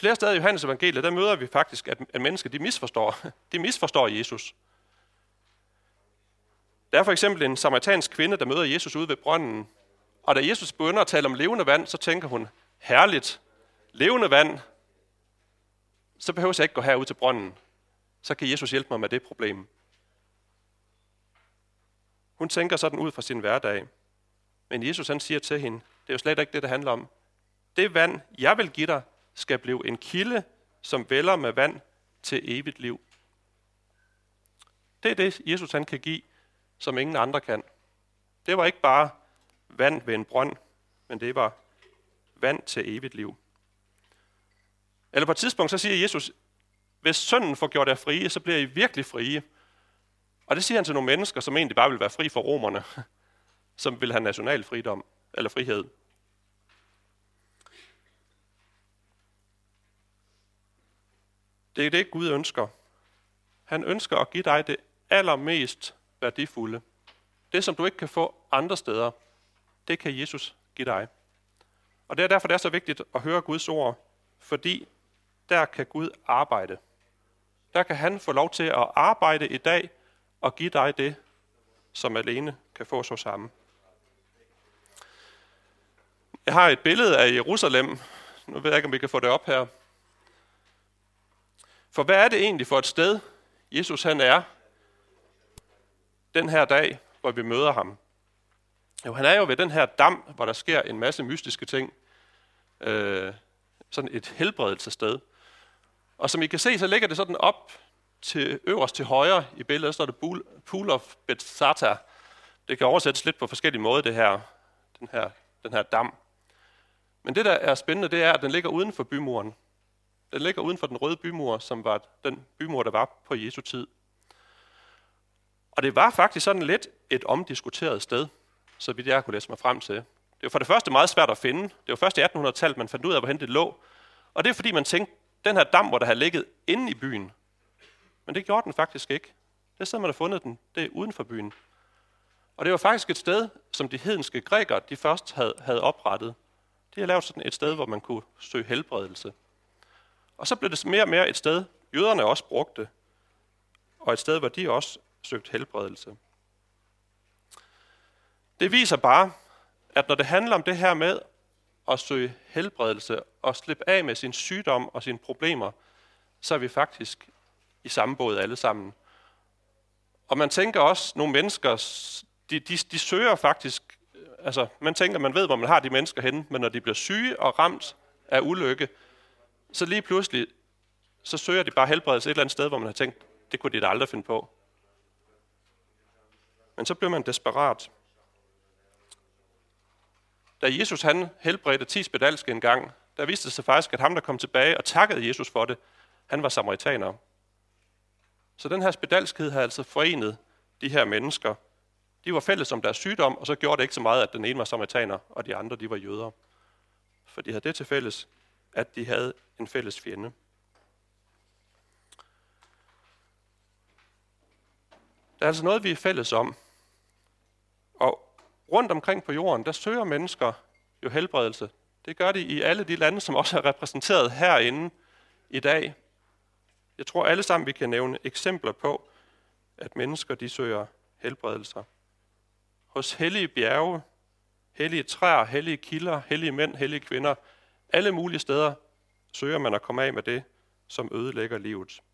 Flere steder i Johannes evangeliet, der møder vi faktisk, at mennesker de misforstår Jesus. Der er for eksempel en samaritansk kvinde, der møder Jesus ude ved brønden. Og da Jesus begynder at tale om levende vand, så tænker hun, herligt, levende vand, så behøver jeg ikke gå herud til brønden. Så kan Jesus hjælpe mig med det problem. Hun tænker sådan ud fra sin hverdag. Men Jesus han siger til hende, det er jo slet ikke det, det handler om. Det vand, jeg vil give dig, skal blive en kilde, som vælder med vand til evigt liv. Det er det, Jesus han kan give, som ingen andre kan. Det var ikke bare vand ved en brønd, men det var vand til evigt liv. Eller på et tidspunkt, så siger Jesus, hvis synden får gjort jer frie, så bliver I virkelig frie. Og det siger han til nogle mennesker, som egentlig bare vil være fri for romerne, som vil have national fridom, eller frihed. Det er det, Gud ønsker. Han ønsker at give dig det allermest værdifulde. Det, som du ikke kan få andre steder, det kan Jesus give dig. Og det er derfor, det er så vigtigt at høre Guds ord, fordi der kan Gud arbejde. Der kan han få lov til at arbejde i dag og give dig det, som alene kan få så sammen. Jeg har et billede af Jerusalem. Nu ved jeg ikke, om vi kan få det op her. For hvad er det egentlig for et sted, Jesus han er den her dag, hvor vi møder ham? Jo, han er jo ved den her dam, hvor der sker en masse mystiske ting. Sådan et helbredelsessted. Og som I kan se, så ligger det sådan op til øverst til højre i billedet, der står det Pool of Bethesda. Det kan oversættes lidt på forskellige måder, den her dam. Men det, der er spændende, det er, at den ligger uden for bymuren. Den ligger uden for den røde bymur, som var den bymur, der var på Jesu tid. Og det var faktisk sådan lidt et omdiskuteret sted, så vidt jeg kunne læse mig frem til. Det var for det første meget svært at finde. Det var først i 1800-tallet, man fandt ud af, hvorhen det lå. Og det er fordi, man tænkte, den her dam, hvor der havde ligget inde i byen. Men det gjorde den faktisk ikke. Det sted, man har fundet den, det er uden for byen. Og det var faktisk et sted, som de hedenske grækere, de først havde oprettet. De havde lavet sådan et sted, hvor man kunne søge helbredelse. Og så blev det mere og mere et sted, jøderne også brugte, og et sted, hvor de også søgte helbredelse. Det viser bare, at når det handler om det her med at søge helbredelse og slippe af med sin sygdom og sine problemer, så er vi faktisk i samme båd alle sammen. Og man tænker også, nogle mennesker, de søger faktisk, altså man tænker, man ved, hvor man har de mennesker henne, men når de bliver syge og ramt af ulykke, så lige pludselig, så søger de bare helbredelse et eller andet sted, hvor man har tænkt, det kunne de da aldrig finde på. Men så bliver man desperat. Da Jesus han helbredte 10 spedalske en gang, der viste det sig faktisk, at ham, der kom tilbage og takkede Jesus for det, han var samaritaner. Så den her spedalskhed havde altså forenet de her mennesker. De var fælles om deres sygdom, og så gjorde det ikke så meget, at den ene var samaritaner, og de andre de var jøder. For de havde det til fælles, at de havde en fælles fjende. Der er altså noget, vi er fælles om. Og rundt omkring på jorden, der søger mennesker jo helbredelse. Det gør de i alle de lande, som også er repræsenteret herinde i dag. Jeg tror alle sammen, vi kan nævne eksempler på, at mennesker de søger helbredelser. Hos hellige bjerge, hellige træer, hellige kilder, hellige mænd, hellige kvinder, alle mulige steder søger man at komme af med det, som ødelægger livet.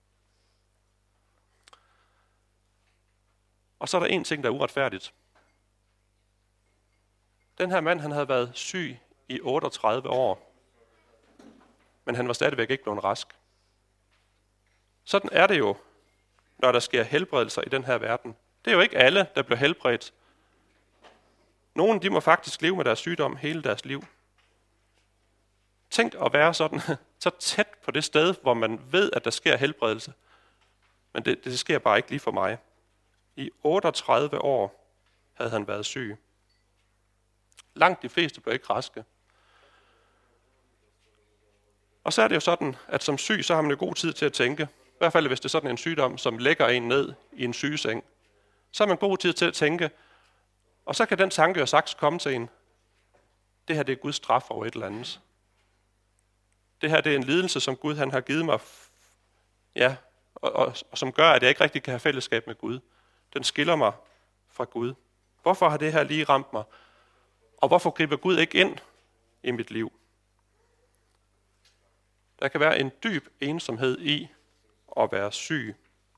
Og så er der en ting, der er uretfærdigt. Den her mand, han havde været syg i 38 år, men han var stadigvæk ikke blevet rask. Sådan er det jo, når der sker helbredelser i den her verden. Det er jo ikke alle, der bliver helbredt. Nogle, de må faktisk leve med deres sygdom hele deres liv. Tænk at være sådan, så tæt på det sted, hvor man ved, at der sker helbredelse. Men det sker bare ikke lige for mig. I 38 år havde han været syg. Langt de fleste blev ikke raske. Og så er det jo sådan, at som syg, så har man jo god tid til at tænke. I hvert fald hvis det er sådan en sygdom, som lægger en ned i en sygeseng. Så har man god tid til at tænke. Og så kan den tanke jo sagtens komme til en. Det her det er Guds straf over et eller andet. Det her det er en lidelse, som Gud han har givet mig, og som gør, at jeg ikke rigtig kan have fællesskab med Gud. Den skiller mig fra Gud. Hvorfor har det her lige ramt mig? Og hvorfor griber Gud ikke ind i mit liv? Der kan være en dyb ensomhed i at være syg.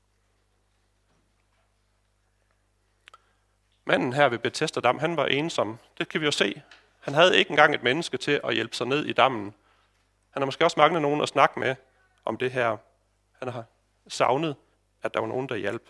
Manden her ved Bethesda Dam, han var ensom. Det kan vi jo se. Han havde ikke engang et menneske til at hjælpe sig ned i dammen. Han har måske også manglet nogen at snakke med om det her. Han har savnet, at der var nogen, der hjalp.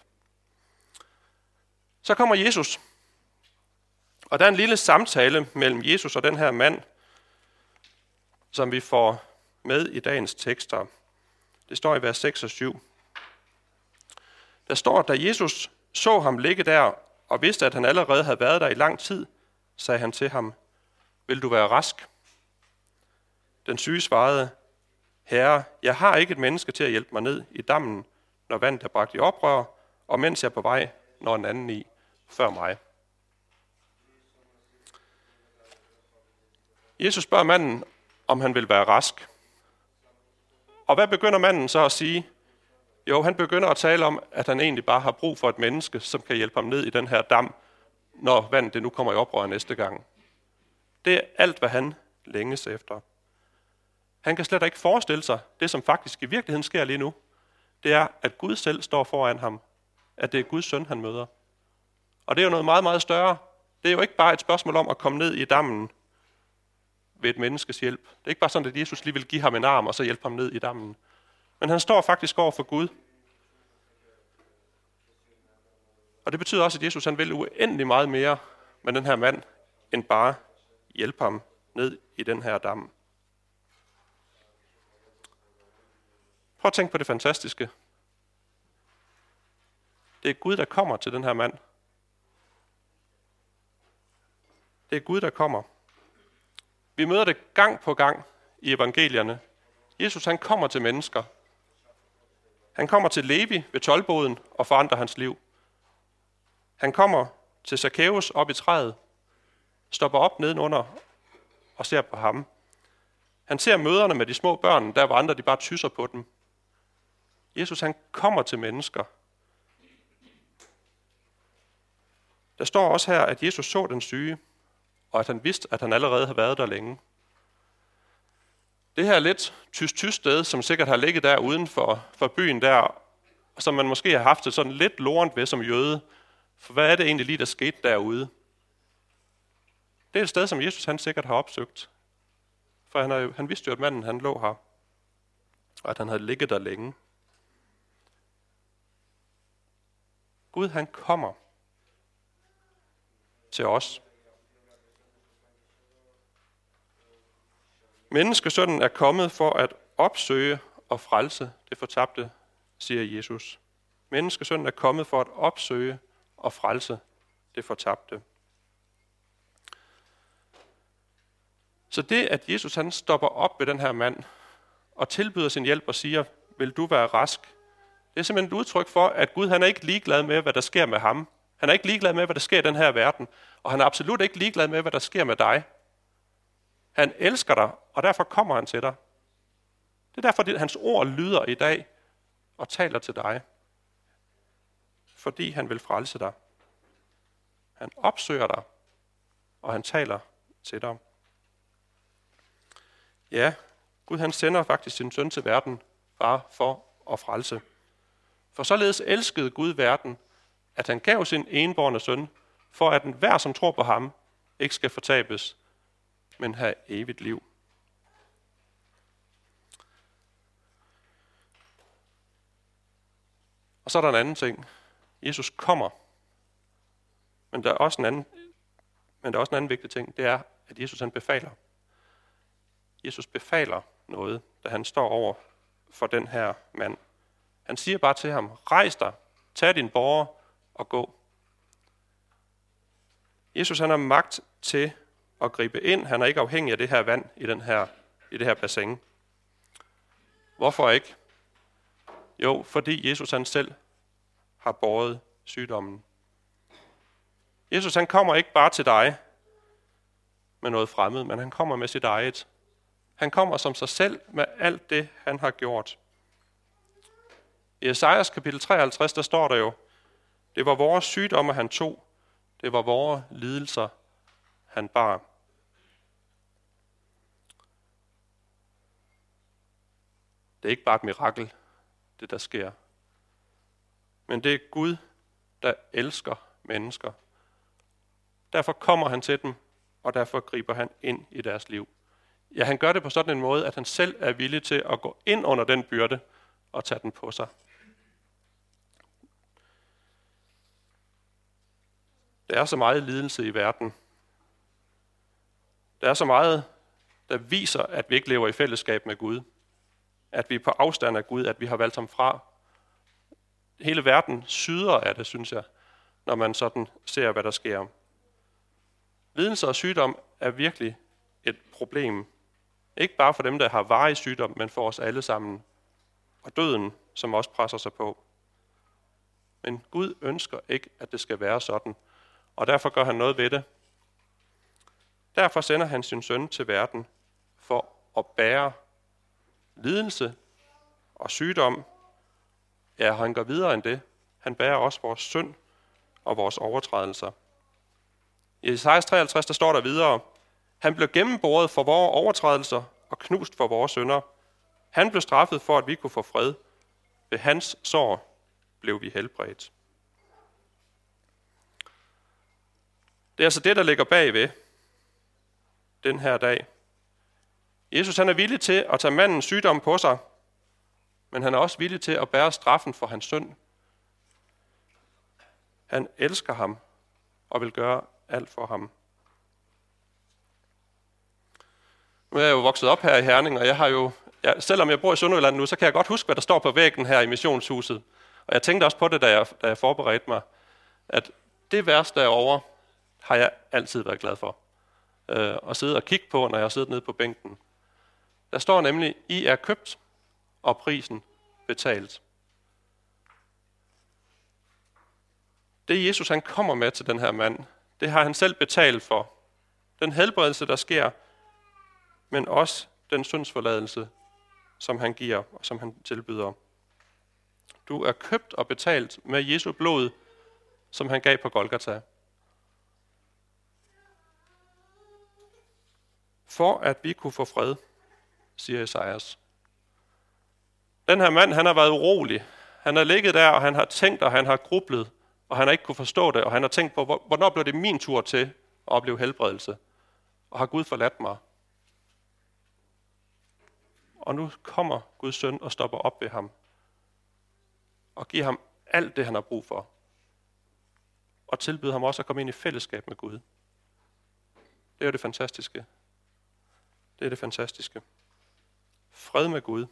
Så kommer Jesus. Og der er en lille samtale mellem Jesus og den her mand, som vi får med i dagens tekster. Det står i vers 6 og 7. Der står, da Jesus så ham ligge der, og vidste, at han allerede havde været der i lang tid, sagde han til ham, vil du være rask? Den syge svarede, Herre, jeg har ikke et menneske til at hjælpe mig ned i dammen, når vandet er bragt i oprør, og mens jeg er på vej, når en anden i før mig. Jesus spørger manden, om han vil være rask. Og hvad begynder manden så at sige? Jo, han begynder at tale om, at han egentlig bare har brug for et menneske, som kan hjælpe ham ned i den her dam, når vandet det nu kommer i oprør næste gang. Det er alt, hvad han længes efter. Han kan slet ikke forestille sig det, som faktisk i virkeligheden sker lige nu. Det er, at Gud selv står foran ham. At det er Guds søn, han møder. Og det er jo noget meget, meget større. Det er jo ikke bare et spørgsmål om at komme ned i dammen ved et menneskes hjælp. Det er ikke bare sådan, at Jesus lige vil give ham en arm og så hjælpe ham ned i dammen. Men han står faktisk over for Gud. Og det betyder også, at Jesus han vil uendelig meget mere med den her mand, end bare hjælpe ham ned i den her dam. Prøv at tænke på det fantastiske. Det er Gud, der kommer til den her mand. Det er Gud, der kommer. Vi møder det gang på gang i evangelierne. Jesus han kommer til mennesker. Han kommer til Levi ved toldboden og forandrer hans liv. Han kommer til Zacchaeus op i træet, stopper op nedenunder og ser på ham. Han ser møderne med de små børn, der hvor andre de bare tysser på dem. Jesus han kommer til mennesker. Der står også her, at Jesus så den syge, og at han vidste, at han allerede har været der længe. Det her lidt tysk sted, som sikkert har ligget der uden for byen der, som man måske har haft det sådan lidt lorent ved som jøde. For hvad er det egentlig lige, der skete derude? Det er et sted, som Jesus han sikkert har opsøgt. For han vidste jo, at manden han lå her, og at han havde ligget der længe. Gud han kommer til os. Menneskesønnen er kommet for at opsøge og frelse det fortabte, siger Jesus. Menneskesønnen er kommet for at opsøge og frelse det fortabte. Så det, at Jesus han stopper op ved den her mand og tilbyder sin hjælp og siger, vil du være rask? Det er simpelthen et udtryk for, at Gud han er ikke ligeglad med, hvad der sker med ham. Han er ikke ligeglad med, hvad der sker i den her verden. Og han er absolut ikke ligeglad med, hvad der sker med dig. Han elsker dig, og derfor kommer han til dig. Det er derfor, at hans ord lyder i dag og taler til dig. Fordi han vil frelse dig. Han opsøger dig, og han taler til dig. Ja, Gud han sender faktisk sin søn til verden bare for at frelse. For således elskede Gud verden, at han gav sin enbårne søn, for at enhver, som tror på ham, ikke skal fortabes, men have evigt liv. Og så er der en anden ting. Jesus kommer. Men der er også en anden vigtig ting. Det er, at Jesus han befaler. Jesus befaler noget, da han står over for den her mand. Han siger bare til ham, rejs dig, tag din båre og gå. Jesus han har magt til at gribe ind. Han er ikke afhængig af det her vand i det her bassin. Hvorfor ikke? Jo, fordi Jesus han selv har båret sygdommen. Jesus han kommer ikke bare til dig med noget fremmed, men han kommer med sit eget. Han kommer som sig selv med alt det, han har gjort. I Esajas kapitel 53, der står der jo, det var vores sygdomme, han tog. Det var vores lidelser, han bar. Det er ikke bare et mirakel, det der sker. Men det er Gud, der elsker mennesker. Derfor kommer han til dem, og derfor griber han ind i deres liv. Ja, han gør det på sådan en måde, at han selv er villig til at gå ind under den byrde og tage den på sig. Der er så meget lidelse i verden. Der er så meget, der viser, at vi ikke lever i fællesskab med Gud. At vi er på afstand af Gud, at vi har valgt ham fra. Hele verden syder af det, synes jeg, når man sådan ser, hvad der sker. Lidelse og sygdom er virkelig et problem. Ikke bare for dem, der har varig sygdom, men for os alle sammen. Og døden, som også presser sig på. Men Gud ønsker ikke, at det skal være sådan. Og derfor gør han noget ved det. Derfor sender han sin søn til verden for at bære lidelse og sygdom. Ja, han går videre end det. Han bærer også vores synd og vores overtrædelser. I Esajas 53, der står der videre, han blev gennembåret for vores overtrædelser og knust for vores synder. Han blev straffet for, at vi kunne få fred. Ved hans sår blev vi helbredt. Det er altså det, der ligger bagved den her dag. Jesus han er villig til at tage mandens sygdom på sig, men han er også villig til at bære straffen for hans synd. Han elsker ham og vil gøre alt for ham. Nu er jeg jo vokset op her i Herning, og jeg har jo, selvom jeg bor i Sønderjylland nu, så kan jeg godt huske, hvad der står på væggen her i missionshuset. Og jeg tænkte også på det, da jeg forberedte mig, at det vers derovre har jeg altid været glad for. At sidde og kigge på, når jeg sidder nede på bænken. Der står nemlig, I er købt, og prisen betalt. Det Jesus han kommer med til den her mand, det har han selv betalt for. Den helbredelse, der sker, men også den syndsforladelse, som han giver og som han tilbyder. Du er købt og betalt med Jesu blod, som han gav på Golgata. For at vi kunne få fred, siger Esajas. Den her mand, han har været urolig. Han har ligget der, og han har tænkt, og han har grublet, og han har ikke kunne forstå det, og han har tænkt på, hvornår blev det min tur til at opleve helbredelse? Og har Gud forladt mig? Og nu kommer Guds søn og stopper op ved ham, og giver ham alt det, han har brug for. Og tilbyder ham også at komme ind i fællesskab med Gud. Det er jo det fantastiske. Det er det fantastiske. Fred med Gud.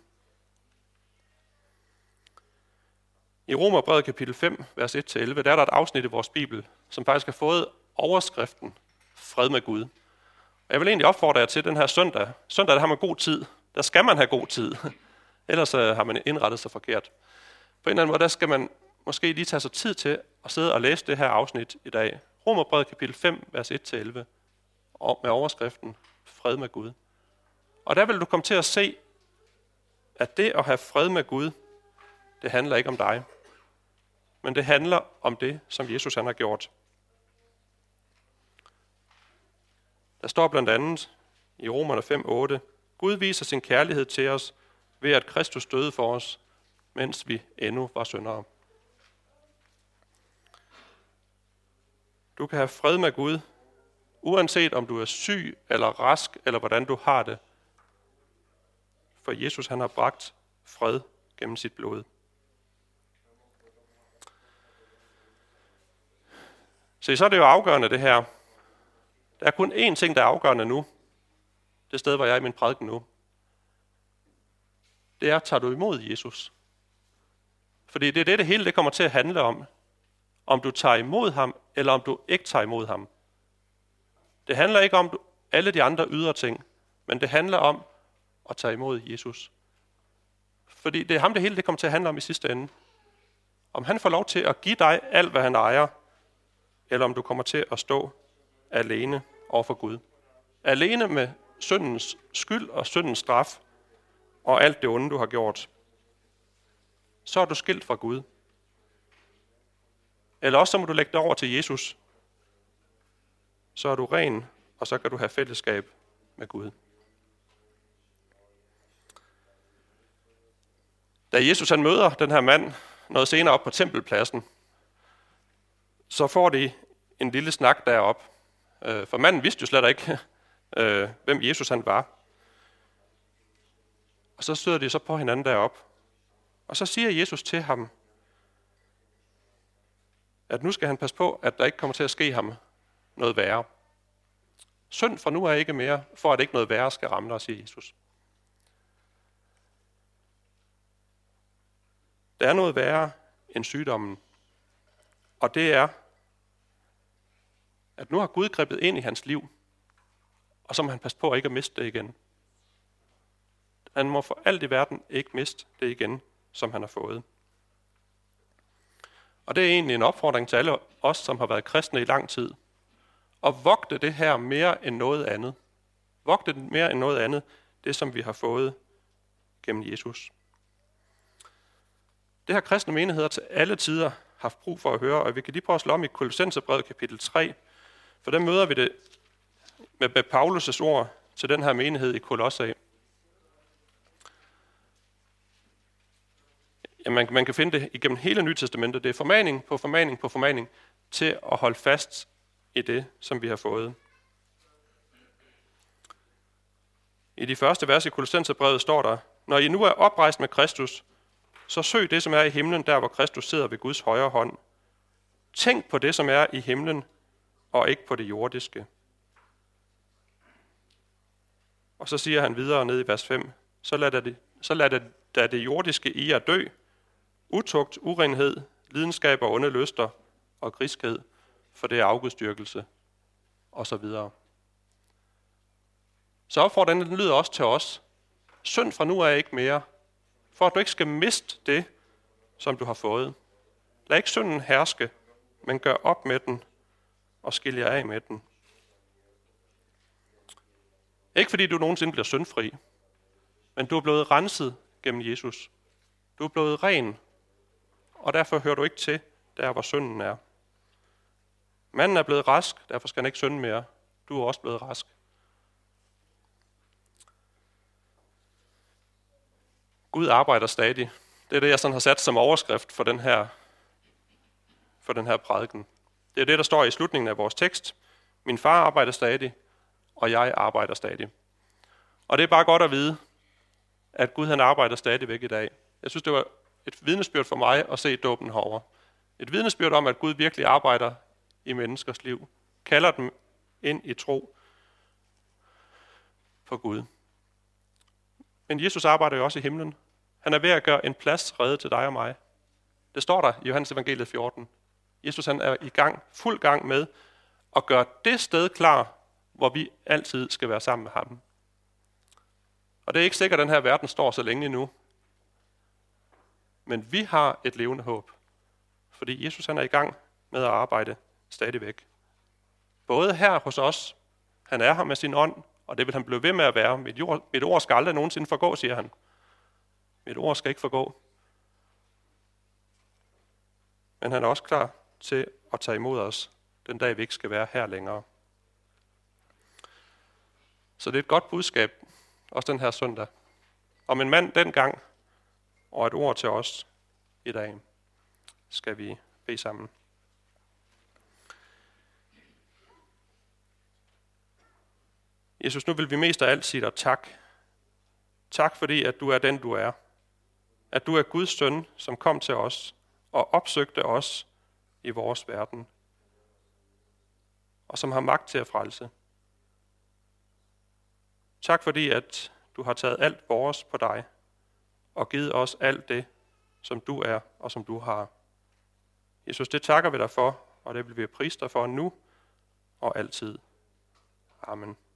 I Romerbrevet kapitel 5, vers 1-11, der er der et afsnit i vores Bibel, som faktisk har fået overskriften Fred med Gud. Og jeg vil egentlig opfordre jer til den her søndag. Søndag, der har man god tid. Der skal man have god tid. Ellers har man indrettet sig forkert. På en eller anden måde, der skal man måske lige tage sig tid til at sidde og læse det her afsnit i dag. Romerbrevet kapitel 5, vers 1-11, med overskriften Fred med Gud. Og der vil du komme til at se, at det at have fred med Gud, det handler ikke om dig. Men det handler om det, som Jesus han har gjort. Der står blandt andet i Romerne 5:8, Gud viser sin kærlighed til os ved at Kristus døde for os, mens vi endnu var syndere. Du kan have fred med Gud, uanset om du er syg eller rask, eller hvordan du har det. For Jesus han har bragt fred gennem sit blod. Så er det jo afgørende det her. Der er kun én ting, der er afgørende nu. Det sted, hvor jeg er i min prædiken nu. Det er, tager du imod Jesus? Fordi det er det hele det kommer til at handle om. Om du tager imod ham, eller om du ikke tager imod ham. Det handler ikke om alle de andre ydre ting, men det handler om at tage imod Jesus. Fordi det er ham, det hele det kommer til at handle om i sidste ende. Om han får lov til at give dig alt, hvad han ejer, eller om du kommer til at stå alene over for Gud. Alene med syndens skyld og syndens straf og alt det onde, du har gjort. Så er du skilt fra Gud. Eller også så må du lægge det over til Jesus. Så er du ren, og så kan du have fællesskab med Gud. Da Jesus han møder den her mand noget senere op på tempelpladsen, så får de en lille snak derop. For manden vidste jo slet ikke, hvem Jesus han var. Og så støder de så på hinanden derop. Og så siger Jesus til ham, at nu skal han passe på, at der ikke kommer til at ske ham noget værre. Synd fra nu er ikke mere, for at ikke noget værre skal ramme dig, siger Jesus. Der er noget værre end sygdommen. Og det er, at nu har Gud grebet ind i hans liv, og så må han passe på at ikke at miste det igen. Han må for alt i verden ikke miste det igen, som han har fået. Og det er egentlig en opfordring til alle os, som har været kristne i lang tid. Og vogte det her mere end noget andet. Vogte det mere end noget andet, det som vi har fået gennem Jesus. Det har kristne menigheder til alle tider haft brug for at høre, og vi kan lige prøve at slå om i Kolossenserbrevet kapitel 3, for der møder vi det med Paulus' ord til den her menighed i Kolossae. Ja, man kan finde det igennem hele Nye Testamentet. Det er formaning på formaning på formaning til at holde fast i det, som vi har fået. I de første vers i Kolossenserbrevet står der, når I nu er oprejst med Kristus, så søg det, som er i himlen, der hvor Kristus sidder ved Guds højre hånd. Tænk på det, som er i himlen, og ikke på det jordiske. Og så siger han videre ned i vers 5, så lad det jordiske i jer dø, utugt, urenhed, lidenskab og onde lyster og griskhed, for det er afgudstyrkelse, og så videre. Så opfordringen lyder også til os. Synd fra nu af ikke mere, for at du ikke skal miste det, som du har fået. Lad ikke synden herske, men gør op med den og skil jer af med den. Ikke fordi du nogensinde bliver syndfri, men du er blevet renset gennem Jesus. Du er blevet ren, og derfor hører du ikke til der, hvor synden er. Manden er blevet rask, derfor skal han ikke synde mere. Du er også blevet rask. Gud arbejder stadig. Det er det, jeg sådan har sat som overskrift for den her prædiken. Det er det, der står i slutningen af vores tekst. Min far arbejder stadig, og jeg arbejder stadig. Og det er bare godt at vide, at Gud han arbejder stadigvæk i dag. Jeg synes, det var et vidnesbyrd for mig at se dåben herovre. Et vidnesbyrd om, at Gud virkelig arbejder i menneskers liv. Kalder dem ind i tro på Gud. Men Jesus arbejder jo også i himlen. Han er ved at gøre en plads rede til dig og mig. Det står der i Johannes evangeliet 14. Jesus han er fuld gang med at gøre det sted klar, hvor vi altid skal være sammen med ham. Og det er ikke sikkert, at den her verden står så længe endnu. Men vi har et levende håb. Fordi Jesus han er i gang med at arbejde stadigvæk. Både her hos os, han er her med sin ånd, og det vil han blive ved med at være. Mit ord skal aldrig nogensinde forgå, siger han. Mit ord skal ikke forgå. Men han er også klar til at tage imod os, den dag vi ikke skal være her længere. Så det er et godt budskab, også den her søndag. Om en mand dengang, og et ord til os i dag, skal vi bede sammen. Jesus, nu vil vi mest af alt sige dig tak. Tak fordi, at du er den, du er. At du er Guds søn, som kom til os og opsøgte os i vores verden. Og som har magt til at frelse. Tak fordi, at du har taget alt vores på dig og givet os alt det, som du er og som du har. Jesus, det takker vi dig for, og det vil vi prise dig for nu og altid. Amen.